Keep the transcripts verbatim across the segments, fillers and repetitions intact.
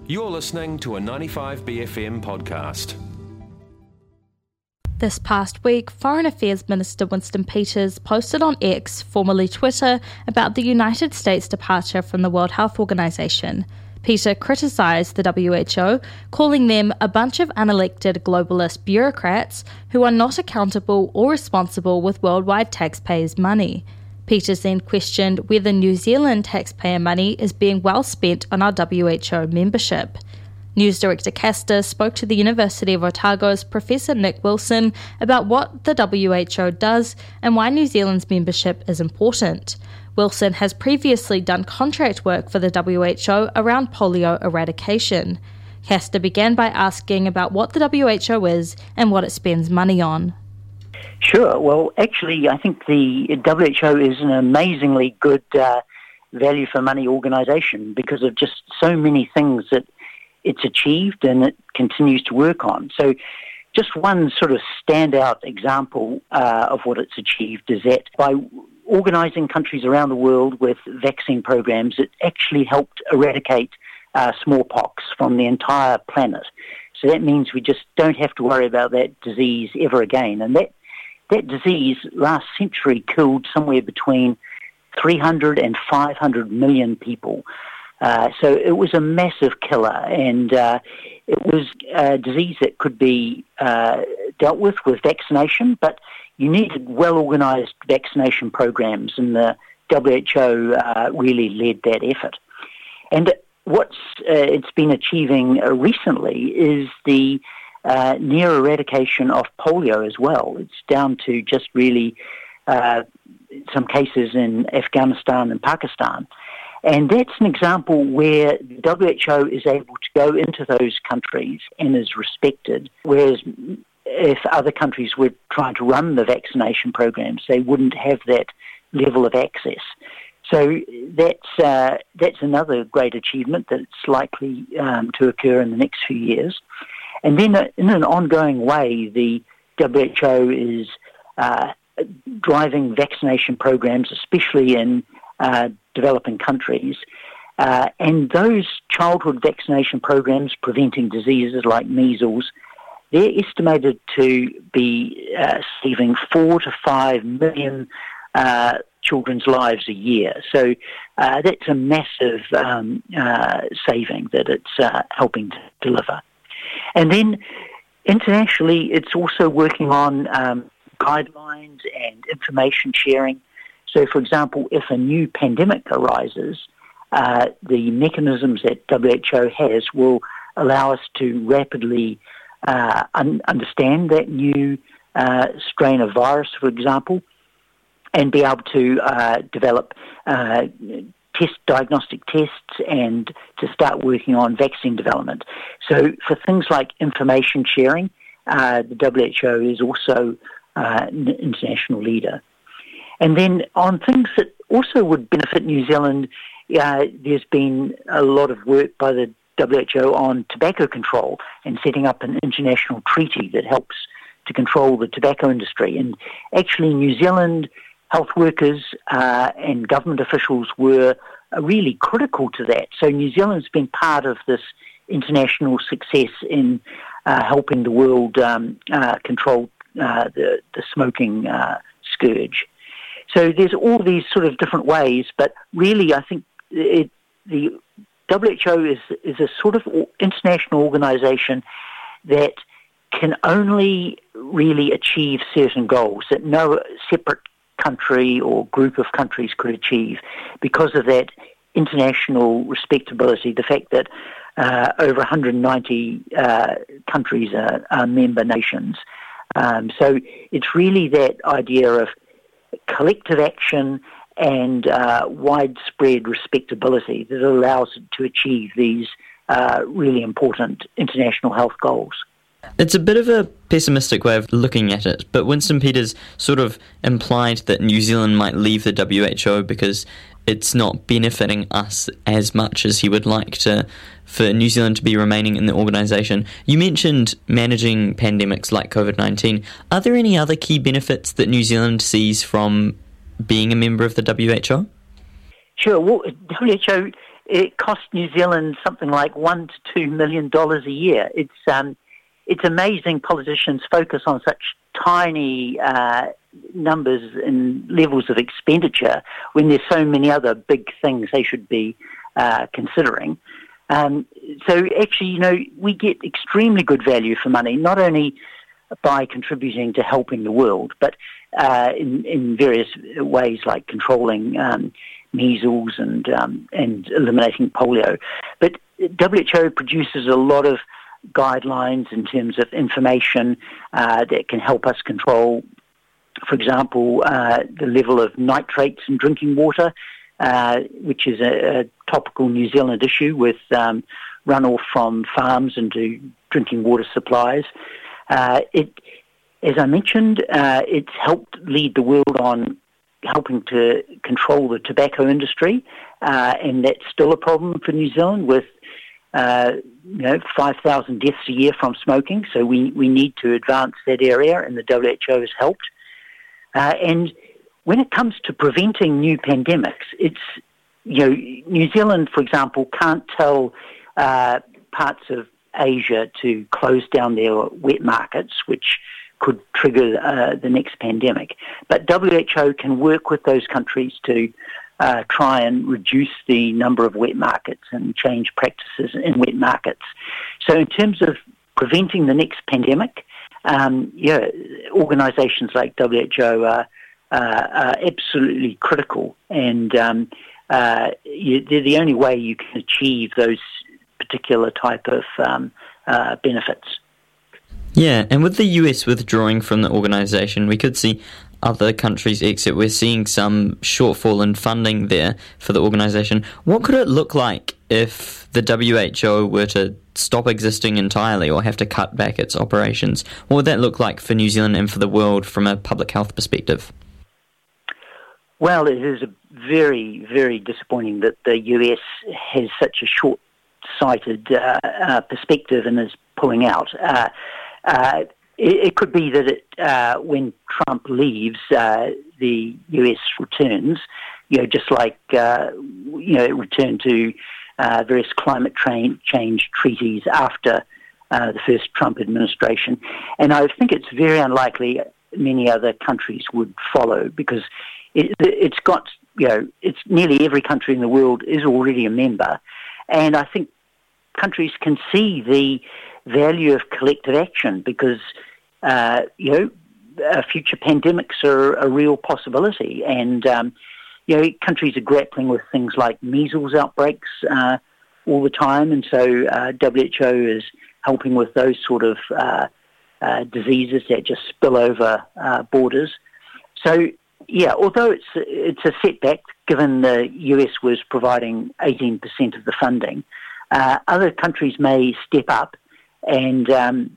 You're listening to a ninety-five B F M podcast. This past week, Foreign Affairs Minister Winston Peters posted on X, formerly Twitter, about the United States' departure from the World Health Organization. Peter criticised the W H O, calling them a bunch of unelected globalist bureaucrats who are not accountable or responsible with worldwide taxpayers' money. Peters then questioned whether New Zealand taxpayer money is being well spent on our W H O membership. News Director Castor spoke to the University of Otago's Professor Nick Wilson about what the W H O does and why New Zealand's membership is important. Wilson has previously done contract work for the W H O around polio eradication. Castor began by asking about what the W H O is and what it spends money on. Sure. Well, actually, I think the W H O is an amazingly good uh, value for money organisation because of just so many things that it's achieved and it continues to work on. So just one sort of standout example uh, of what it's achieved is that by organising countries around the world with vaccine programs, it actually helped eradicate uh, smallpox from the entire planet. So that means we just don't have to worry about that disease ever again. And that, that disease last century killed somewhere between three hundred and five hundred million people. Uh, so it was a massive killer, and uh, it was a disease that could be uh, dealt with with vaccination, but you needed well-organised vaccination programs, and the W H O uh, really led that effort. And what's uh, it's been achieving uh, recently is the uh, near eradication of polio as well. It's down to just really uh, some cases in Afghanistan and Pakistan. And that's an example where the W H O is able to go into those countries and is respected, whereas if other countries were trying to run the vaccination programs, they wouldn't have that level of access. So that's uh, that's another great achievement that's likely um, to occur in the next few years. And then uh, in an ongoing way, the W H O is uh, driving vaccination programs, especially in uh, developing countries. Uh, and those childhood vaccination programs preventing diseases like measles, they're estimated to be uh, saving four to five million uh, children's lives a year. So uh, that's a massive um, uh, saving that it's uh, helping to deliver. And then internationally, it's also working on um, guidelines and information sharing. So, for example, if a new pandemic arises, uh, the mechanisms that W H O has will allow us to rapidly uh, un- understand that new uh, strain of virus, for example, and be able to uh, develop uh, test diagnostic tests and to start working on vaccine development. So, for things like information sharing, uh, the W H O is also uh, an international leader. And then on things that also would benefit New Zealand, uh, there's been a lot of work by the W H O on tobacco control and setting up an international treaty that helps to control the tobacco industry. And actually New Zealand health workers uh, and government officials were uh, really critical to that. So New Zealand's been part of this international success in uh, helping the world um, uh, control uh, the, the smoking uh, scourge. So there's all these sort of different ways, but really I think it, the W H O is, is a sort of international organisation that can only really achieve certain goals that no separate country or group of countries could achieve because of that international respectability, the fact that uh, over one hundred ninety uh, countries are, are member nations. Um, so it's really that idea of collective action and uh, widespread respectability that allows it to achieve these uh, really important international health goals. It's a bit of a pessimistic way of looking at it, but Winston Peters sort of implied that New Zealand might leave the W H O because it's not benefiting us as much as he would like to for New Zealand to be remaining in the organisation. You mentioned managing pandemics like COVID nineteen. Are there any other key benefits that New Zealand sees from being a member of the W H O? Sure. Well, W H O it costs New Zealand something like one to two million dollars a year. It's um, it's amazing politicians focus on such tiny uh, numbers and levels of expenditure when there's so many other big things they should be uh, considering. Um, so actually, you know, we get extremely good value for money, not only by contributing to helping the world, but uh, in, in various ways like controlling um, measles and um, and eliminating polio. But W H O produces a lot of guidelines in terms of information uh, that can help us control, for example, uh, the level of nitrates in drinking water, uh, which is a, a topical New Zealand issue with um, runoff from farms into drinking water supplies. Uh, it, as I mentioned, uh, it's helped lead the world on helping to control the tobacco industry, uh, and that's still a problem for New Zealand with uh, you know five thousand deaths a year from smoking. So we, we need to advance that area, and the W H O has helped. Uh, and when it comes to preventing new pandemics, it's you know New Zealand, for example, can't tell uh, parts of Asia to close down their wet markets, which could trigger uh, the next pandemic. But W H O can work with those countries to uh, try and reduce the number of wet markets and change practices in wet markets. So in terms of preventing the next pandemic, um, yeah, organisations like W H O are, uh, are absolutely critical, and um, uh, you, they're the only way you can achieve those particular type of um, uh, benefits. Yeah, and with the U S withdrawing from the organisation, we could see other countries exit. We're seeing some shortfall in funding there for the organisation. What could it look like if the W H O were to stop existing entirely or have to cut back its operations? What would that look like for New Zealand and for the world from a public health perspective? Well, it is very, very disappointing that the U S has such a short-sighted uh, uh, perspective and is pulling out. Uh, Uh, it, it could be that it, uh, when Trump leaves, uh, the U S returns, you know, just like, uh, you know, it returned to uh, various climate tra- change treaties after uh, the first Trump administration. And I think it's very unlikely many other countries would follow, because it, it's got, you know, it's nearly every country in the world is already a member. And I think countries can see the value of collective action, because uh, you know uh, future pandemics are a real possibility, and um, you know countries are grappling with things like measles outbreaks uh, all the time, and so uh, W H O is helping with those sort of uh, uh, diseases that just spill over uh, borders. So yeah, although it's it's a setback given the U S was providing eighteen percent of the funding, uh, other countries may step up. And um,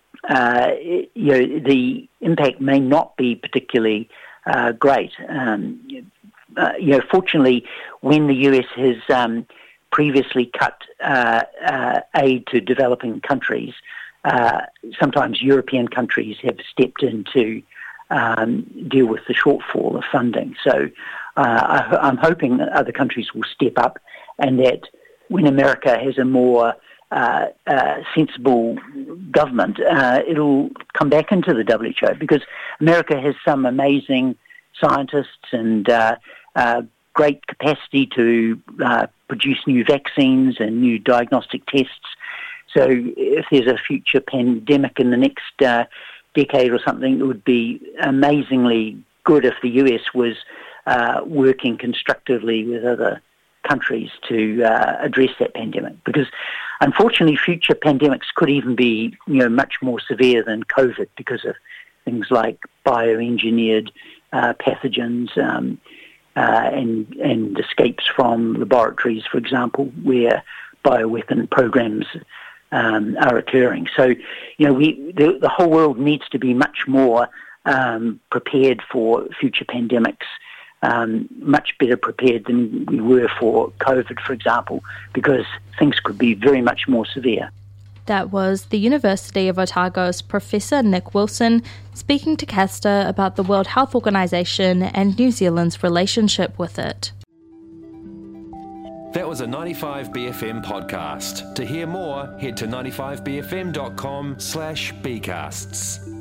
uh, you know the impact may not be particularly uh, great. Um, uh, you know, fortunately, when the U S has um, previously cut uh, uh, aid to developing countries, uh, sometimes European countries have stepped in to um, deal with the shortfall of funding. So uh, I, I'm hoping that other countries will step up, and that when America has a more Uh, uh, sensible government, uh, it'll come back into the W H O, because America has some amazing scientists and uh, uh, great capacity to uh, produce new vaccines and new diagnostic tests. So if there's a future pandemic in the next uh, decade or something, it would be amazingly good if the U S was uh, working constructively with other countries to uh, address that pandemic, because unfortunately future pandemics could even be you know much more severe than COVID, because of things like bioengineered uh, pathogens um, uh, and and escapes from laboratories, for example, where bioweapon programs um, are occurring. So you know we the, the whole world needs to be much more um, prepared for future pandemics. Um, much better prepared than we were for COVID, for example, because things could be very much more severe. That was the University of Otago's Professor Nick Wilson speaking to Castor about the World Health Organization and New Zealand's relationship with it. That was a ninety-five B F M podcast. To hear more, head to ninety-five b f m dot com slash bcasts.